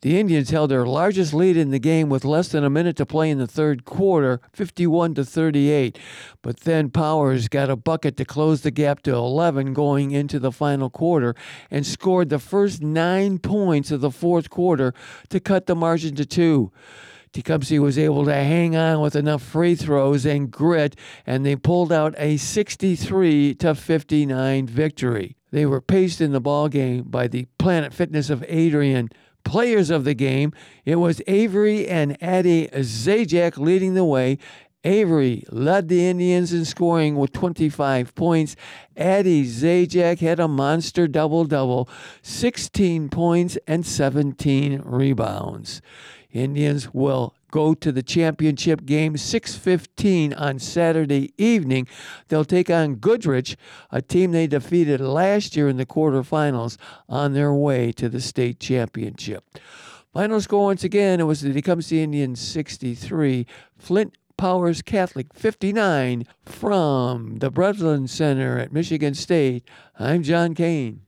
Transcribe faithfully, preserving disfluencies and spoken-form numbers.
The Indians held their largest lead in the game with less than a minute to play in the third quarter, fifty-one to thirty-eight. But then Powers got a bucket to close the gap to eleven going into the final quarter and scored the first nine points of the fourth quarter to cut the margin to two. Tecumseh was able to hang on with enough free throws and grit, and they pulled out a sixty-three to fifty-nine victory. They were paced in the ballgame by the Planet Fitness of Adrian. Players of the game, it was Avery and Adi Zajac leading the way. Avery led the Indians in scoring with twenty-five points. Adi Zajac had a monster double-double, sixteen points and seventeen rebounds. Indians will go to the championship game six fifteen on Saturday evening. They'll take on Goodrich, a team they defeated last year in the quarterfinals, on their way to the state championship. Final score once again, it was the Tecumseh Indians sixty-three, Flint Powers Catholic fifty-nine. From the Breslin Center at Michigan State, I'm John Kane.